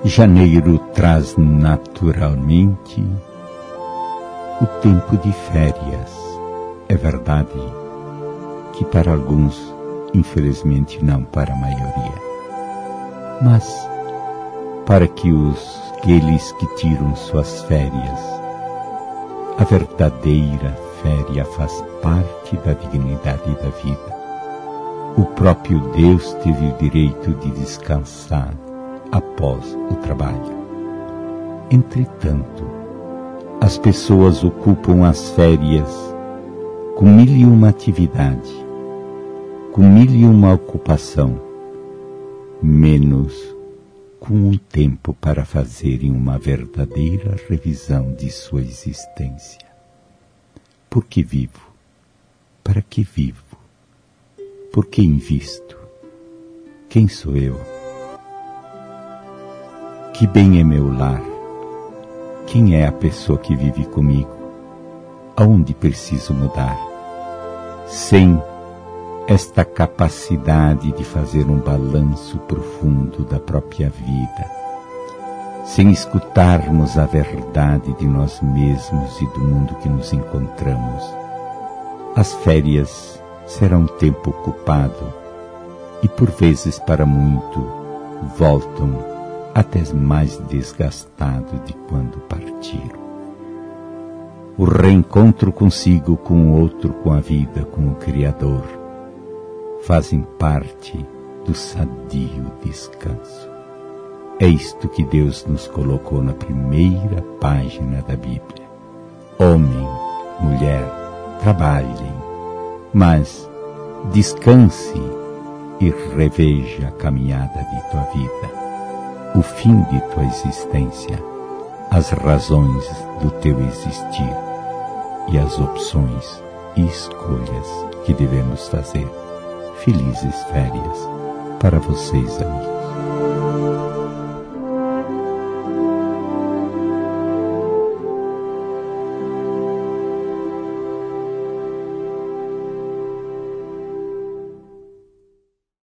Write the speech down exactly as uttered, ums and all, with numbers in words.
Janeiro traz naturalmente o tempo de férias. É verdade que para alguns, infelizmente não para a maioria, mas para que os aqueles que tiram suas férias, a verdadeira férias faz parte da dignidade da vida. O próprio Deus teve o direito de descansar após o trabalho. Entretanto, as pessoas ocupam as férias com mil e uma atividade, com mil e uma ocupação, menos com um tempo para fazerem uma verdadeira revisão de sua existência. Por que vivo? Para que vivo? Por que invisto? Quem sou eu? Que bem é meu lar? Quem é a pessoa que vive comigo? Aonde preciso mudar? Sem esta capacidade de fazer um balanço profundo da própria vida, sem escutarmos a verdade de nós mesmos e do mundo que nos encontramos, as férias serão um tempo ocupado e, por vezes, para muito, voltam até mais desgastado de quando partiram. O reencontro consigo, com o outro, com a vida, com o Criador, fazem parte do sadio descanso. É isto que Deus nos colocou na primeira página da Bíblia. Homem, mulher, trabalhem, mas descanse e reveja a caminhada de tua vida, o fim de tua existência, as razões do teu existir e as opções e escolhas que devemos fazer. Felizes férias para vocês, amigos.